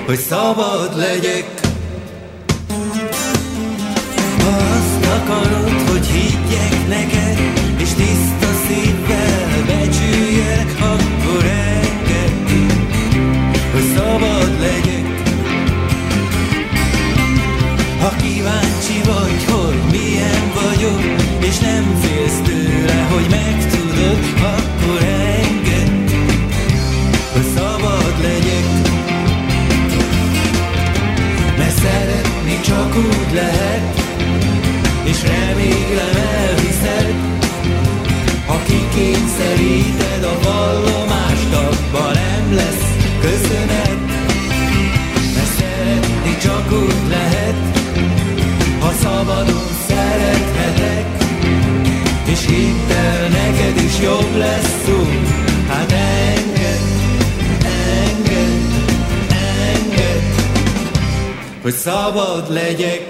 hogy szabad legyek. Ha azt akarod, hogy higgyek neked, és tiszta szívvel becsüljek, akkor engedd, hogy szabad legyek. Ha kíváncsi vagy, hogy milyen vagyok, és nem félsz tőle, hogy megtudod, akkor engedd, hogy szabad legyek. Mert szeretni csak úgy lehet, és remélem elhiszed, ha kikényszeríted a vallomást, abban nem lesz köszönet. Mert szeretni csak úgy lehet, ha szabadon szerethetek, és hidd el, neked is jobb lesz úgy. Hát engedd, engedd, engedd, hogy szabad legyek.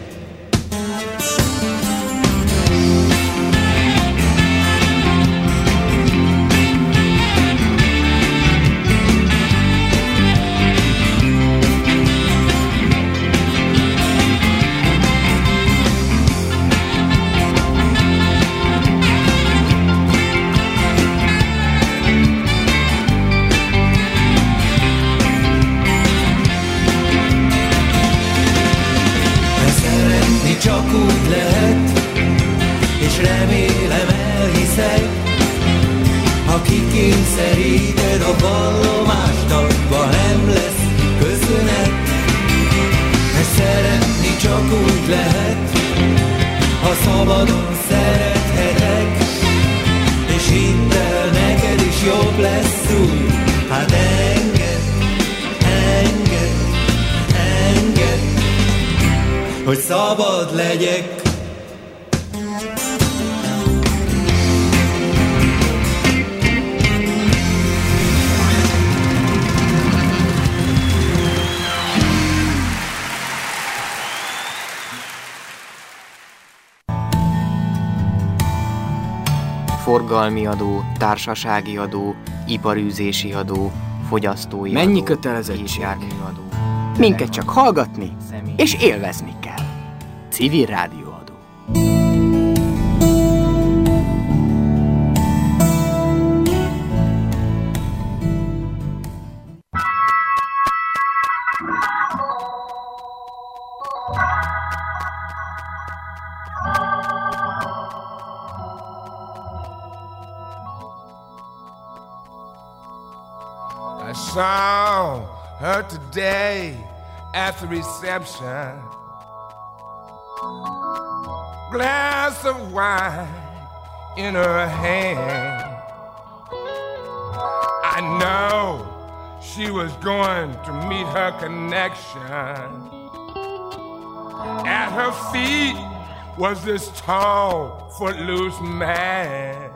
Csak úgy lehet, és remélem elhiszed, ha kikényszeríted a vallomást, abban nem lesz köszönet. Mert szeretni csak úgy lehet, ha szabadon szerethetek, és hidd el, neked is jobb lesz úgy. Hát engedd, engedd, engedd, hogy szabad legyek. Forgalmi adó, társasági adó, iparűzési adó, fogyasztói adó. Mennyi kötelezettség? Járműadó. Minket csak hallgatni és élvezni kell. Civil rádióadó. I saw her today at the reception. Glass of wine in her hand. I know she was going to meet her connection. At her feet was this tall, footloose man.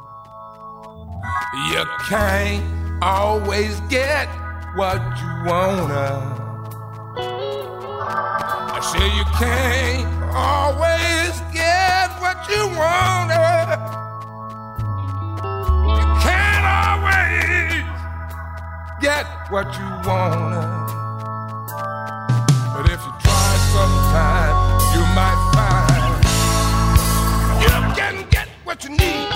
You can't always get what you wanna. I say you can't always get what you wanna. You can't always get what you wanna. But if you try sometime, you might find you can get what you need.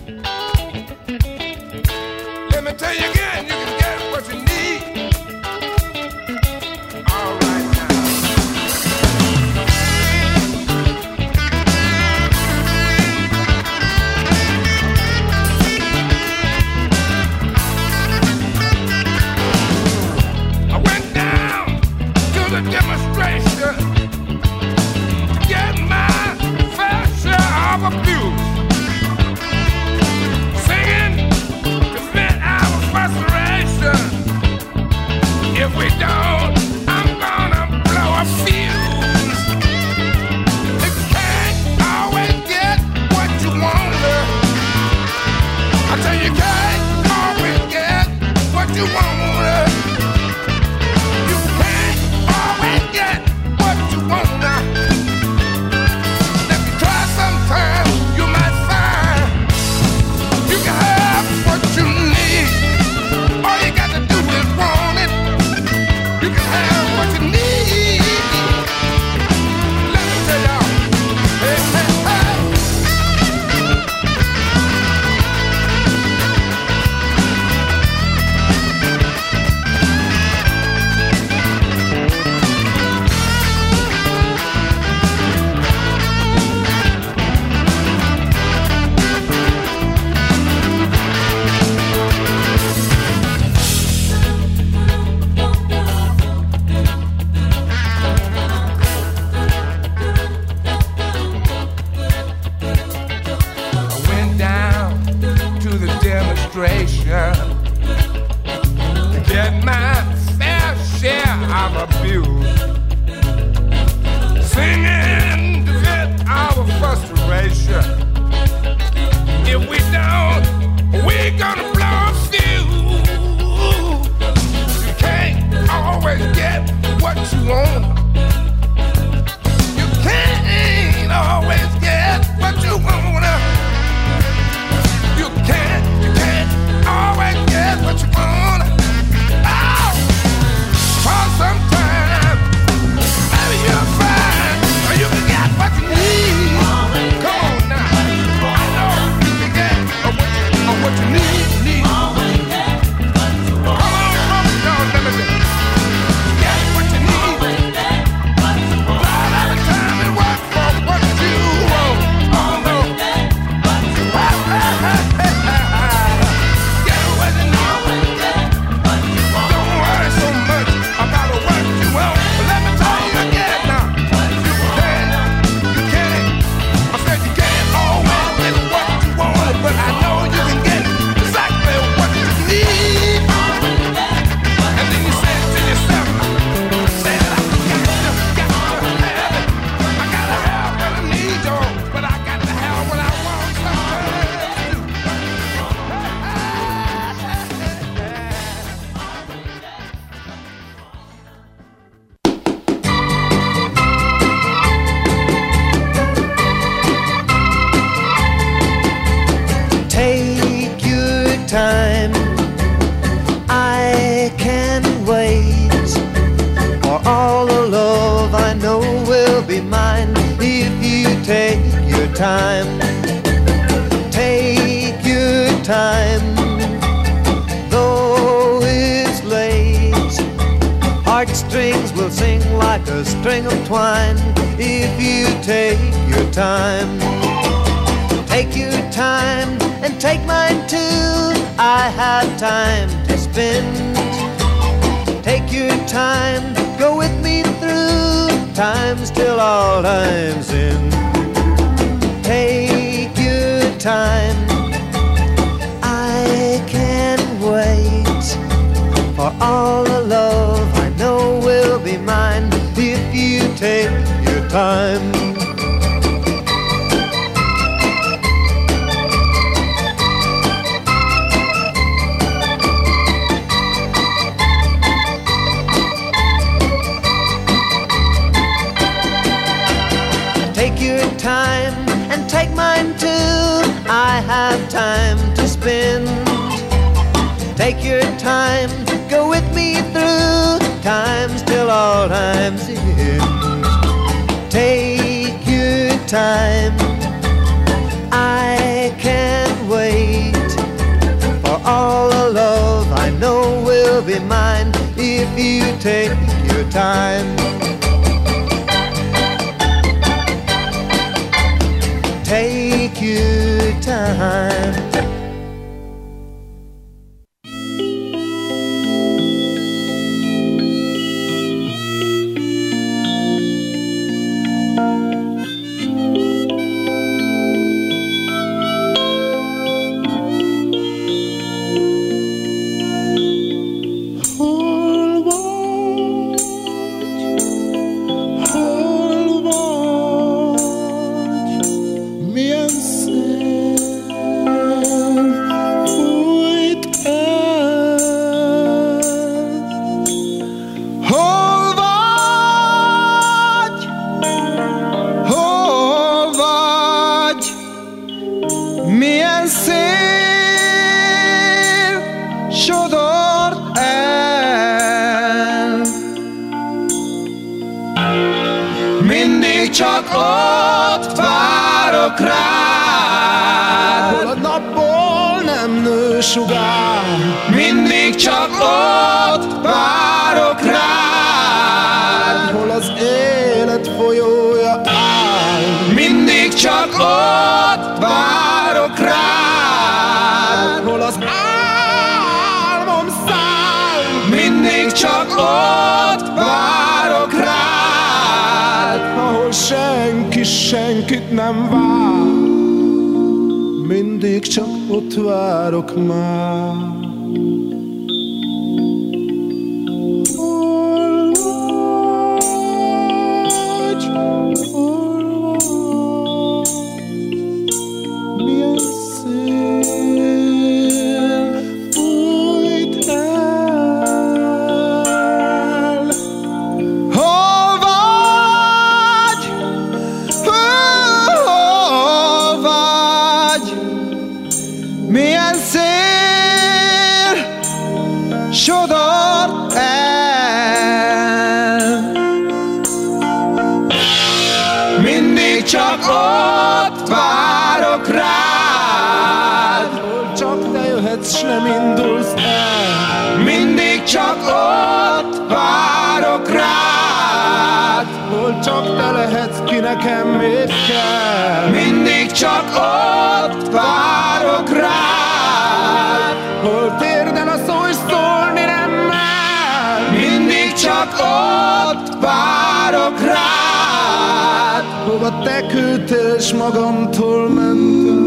Let me tell you again, you can get what you need. All right now. I went down abuse. Singing to vent our frustration. If we don't, we're gonna blow a fuse. You can't always get what you want. You can't always get what you want. You can't always get what you want. Oh, for some time, maybe you'll find you can get what you need. Come on now, I know you can get what you need. Come on, let me see. Get what you need. Not every time it works for what you want. Oh no. Get what you need. Don't worry so much about what you want. But let me tell you again now. You can't. I said you can't always get what you want, but I know you can get exactly what you need. And then you say it to yourself. Say that I got to have it. I gotta have what I need, yo. But I got to have what I want sometimes too. Take your time, I can wait. For all the love I know will be mine if you take your time. Take your time, though it's late. Heartstrings will sing like a string of twine if you take your time. Take your time and take mine too. I have time to spend. Take your time, go with me through times till all time's in. Take your time, I can wait. For all the love I know will be mine if you take your time. Take your time and take mine too. I have time to spend. Take your time, go with me through times till all time's end. Take your time, I can't wait. For all the love I know will be mine if you take your time. Take your time. Csak ott várok rád, hol a napból nem nő sugár. Mindig csak ott várok rád, hol az élet folyója áll. Mindig csak ott várok rád, hol az álmom száll. Mindig csak ott várok rád, ahol senki senkit nem vár. Mindig csak ott várok már. csak ott várok rád, hol térden a szó és szólni nem mer. Mindig csak ott várok rád, hova te küldtél s magamtól mentem.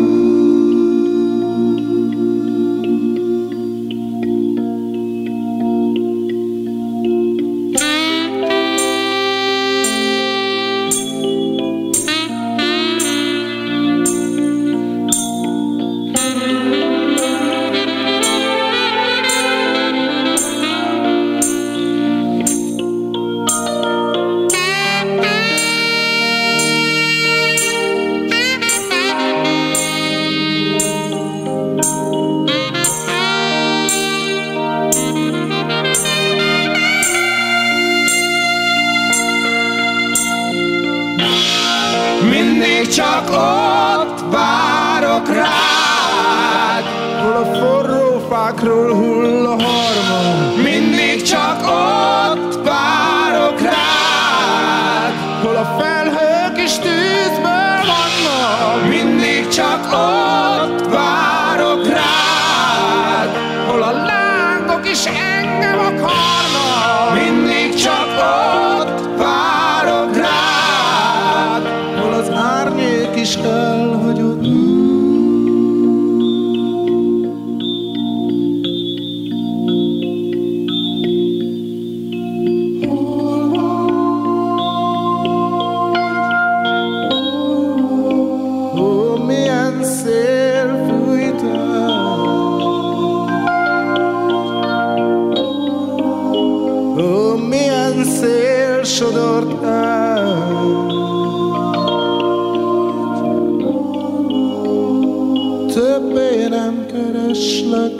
Mindig csak ott várok rád, hol a forró fákról hull a harmon. Mindig csak ott várok rád, hol a felhők is tűzből vannak. Mindig csak ott várok rád, hol a lángok is engem akarnak. Mindig csak ott várok rád, hol az árnyék is elhagyott. Ó, milyen szél fújt el, ó, milyen szél sodort el. Többé nem kereslek.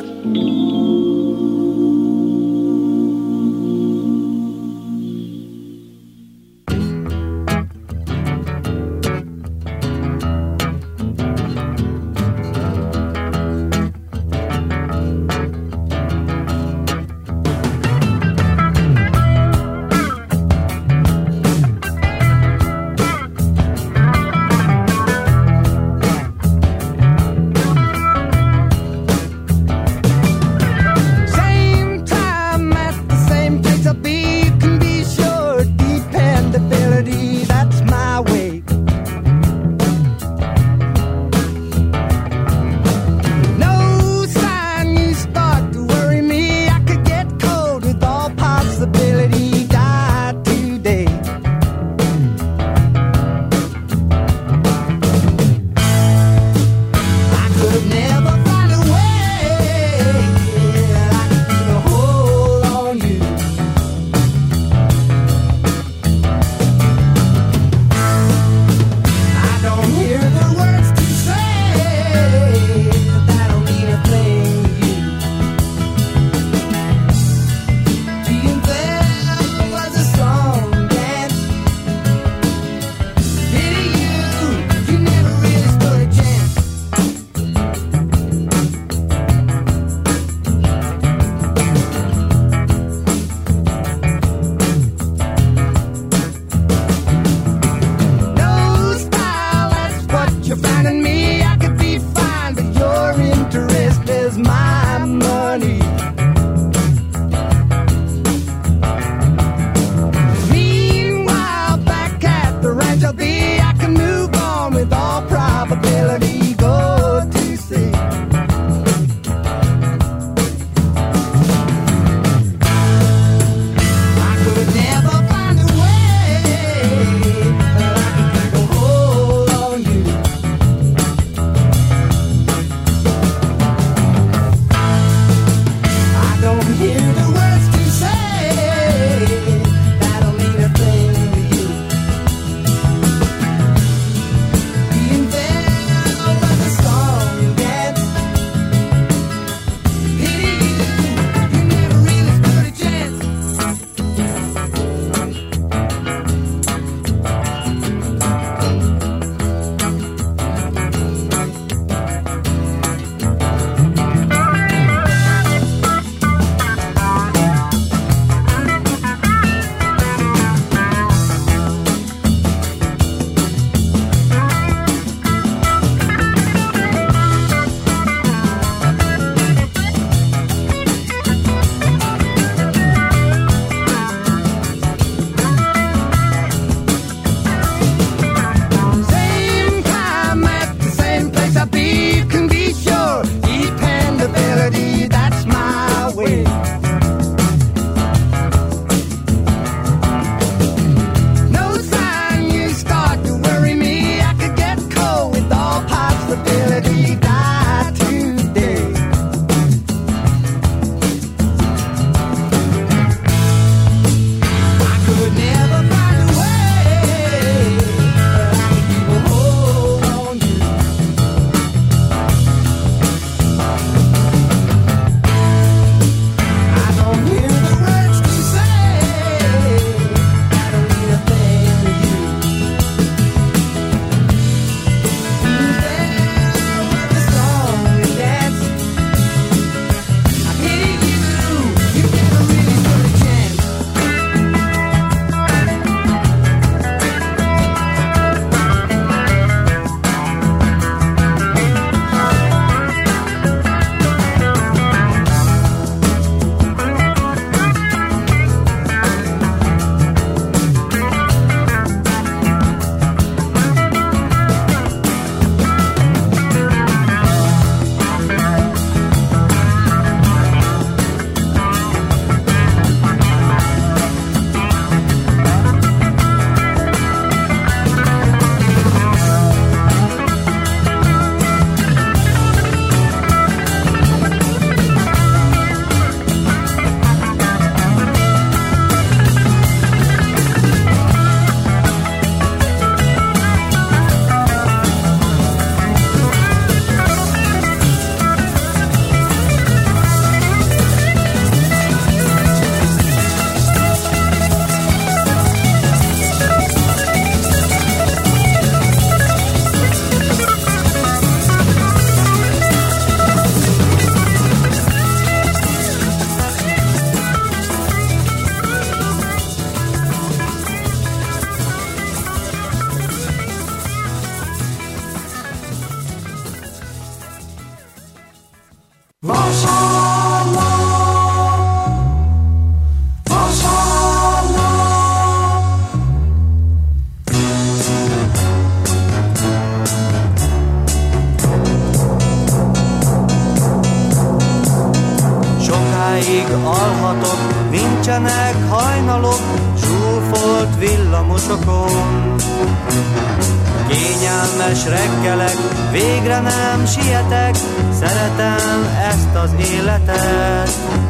Nincsenek hajnalok zsúfolt villamosokon. Kényelmes reggelek, végre nem sietek, szeretem ezt az életet.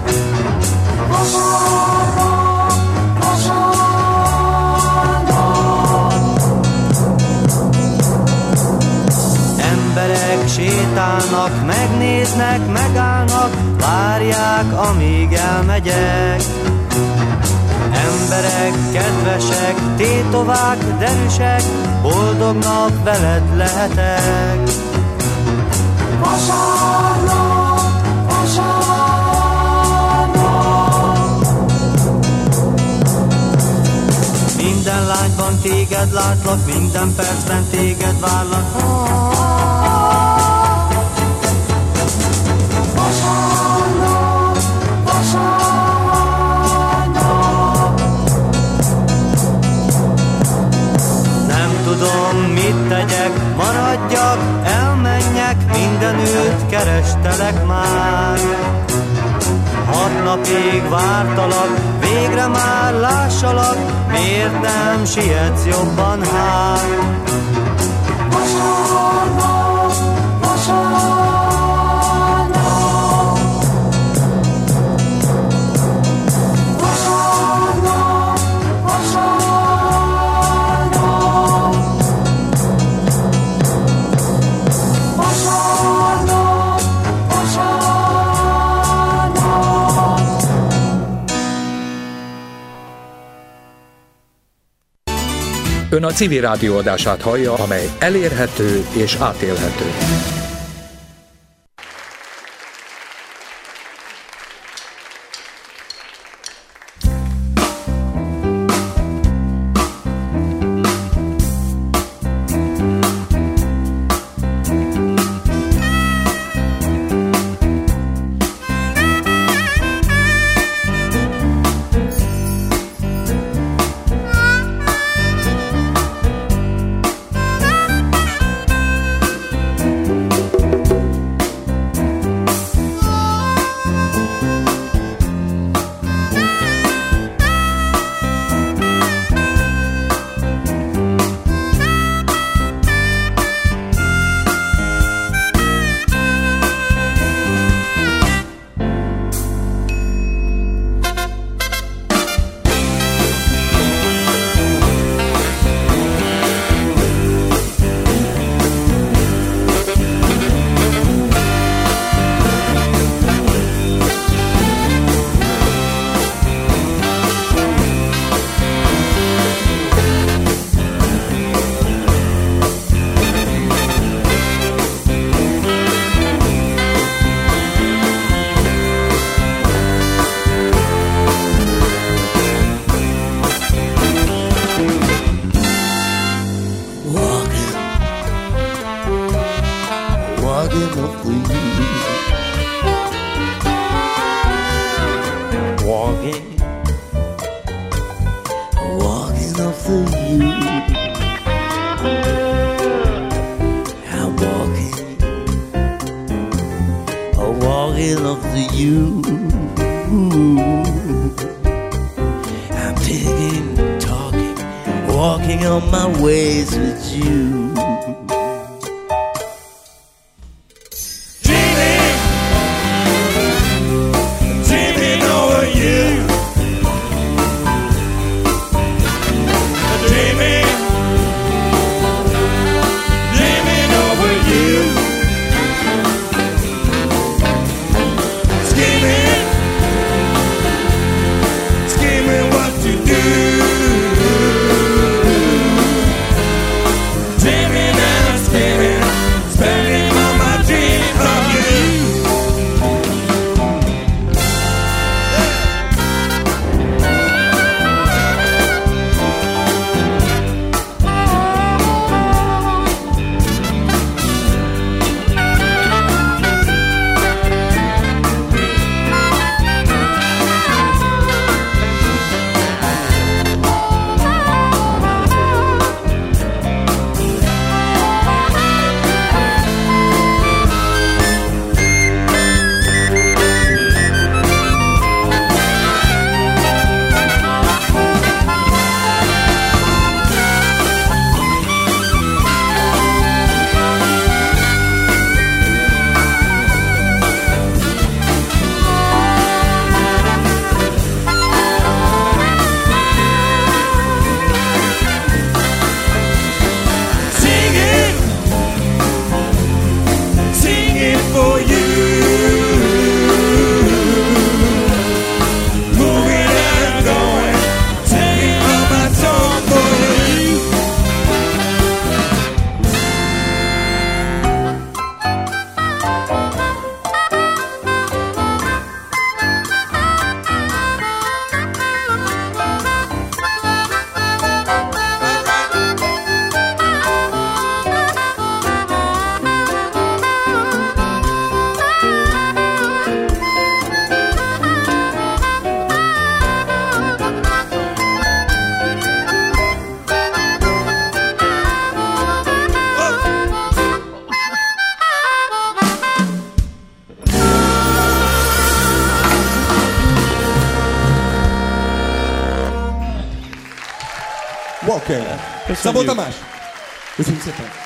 Vasárnap, vasárnap. Emberek sétálnak, megnéznek, megállnak, várják, amíg elmegyek. Emberek kedvesek, tétovák, derűsek, boldognak veled lehetek. Vasárnap, vasárnap. Minden lányban téged látlak, minden percben téged várlak. Vasárnap, vasárnap. Tudom, mit tegyek, maradjak, elmenjek, mindenütt kerestelek már. 6 napig vártalak, végre már lássalak, miért nem sietsz jobban hát? Vasárnap, vasárnap. Vasárnap, vasárnap. Ön a Civil Rádió adását hallja, amely elérhető és átélhető. Jimmy Walker. Szabó Tamás. Köszönjük szépen.